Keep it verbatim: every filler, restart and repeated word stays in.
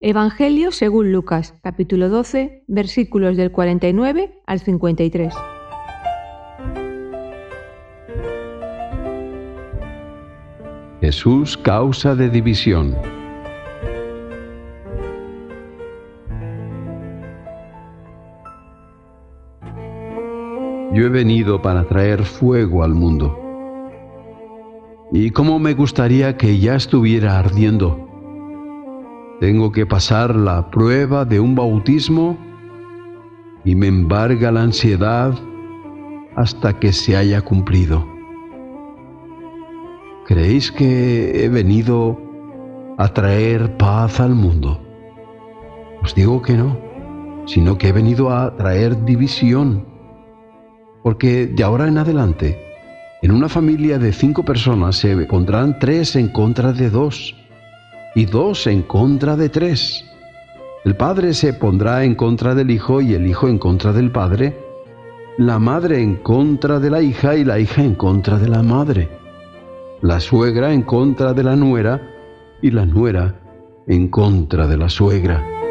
Evangelio según Lucas, capítulo doce, versículos del cuarenta y nueve al cincuenta y tres. Jesús, causa de división. Yo he venido para traer fuego al mundo. Y cómo me gustaría que ya estuviera ardiendo. Tengo que pasar la prueba de un bautismo y me embarga la ansiedad hasta que se haya cumplido. ¿Creéis que he venido a traer paz al mundo? Os digo que no, sino que he venido a traer división. Porque de ahora en adelante, en una familia de cinco personas se pondrán tres en contra de dos y dos en contra de tres. El padre se pondrá en contra del hijo y el hijo en contra del padre, la madre en contra de la hija y la hija en contra de la madre, la suegra en contra de la nuera y la nuera en contra de la suegra.